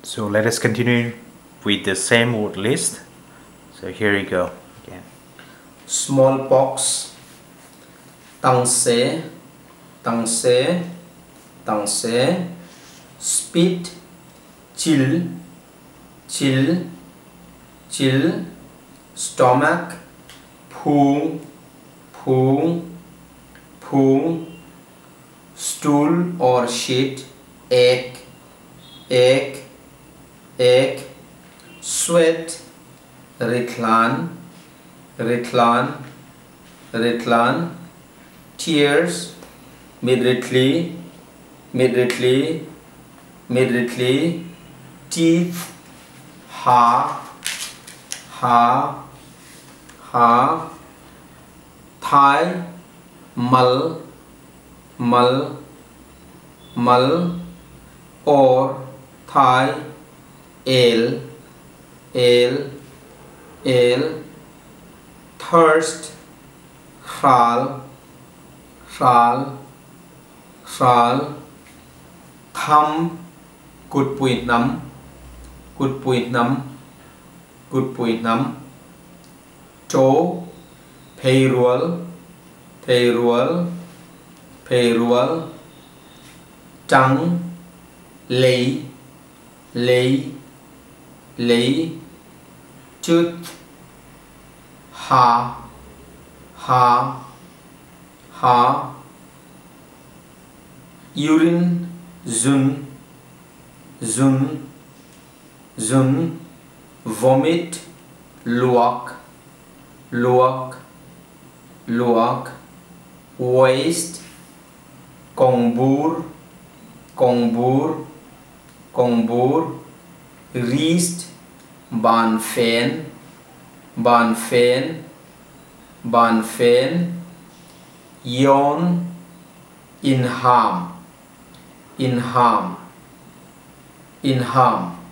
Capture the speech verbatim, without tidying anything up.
So let us continue with the same word list. So here we go again. Smallpox, tang se, tang se, tang se. Spit, chill, chill, chill. Stomach, poo, poo, poo. Stool or shit, egg, egg, egg. Sweat, Ritlan, Ritlan, Ritlan. Tears, Midritli, Midritli, Midritli. Teeth, Ha, Ha, Ha. Thigh, Mal, Mal, Mal. Or thigh, Ale, Ale, Ale. Thirst, Khal, Khal, Khal. Thumb, Good point num, Good point num, Good point num. Toe, Payroll, Payroll, Payroll. Tongue, Lay, Lay, Lay. Tooth, Ha, Ha, Ha. Urine, Zun, Zun, Zun. Vomit, Luak, Luak, Luak. Waste, Kongbur, Kongbur, Kongbur. Wrist, Banfen, Banfen, Banfen. Yawn, Inham, Inham, Inham.